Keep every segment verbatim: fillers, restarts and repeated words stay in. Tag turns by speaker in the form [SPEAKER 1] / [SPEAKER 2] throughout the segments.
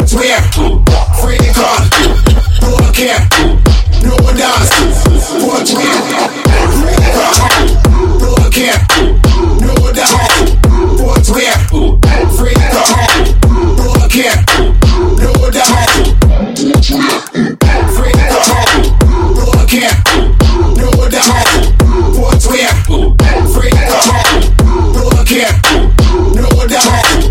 [SPEAKER 1] What's where? Free the car. No one care. No one dance. What's where? Free the car. No one care. No one dance. What's where? Free the car. No one care. No one dance. Free the car. No one care. No one dance. What's where? Free the car. No one care. No one dance.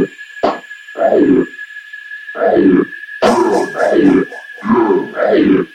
[SPEAKER 2] Hey,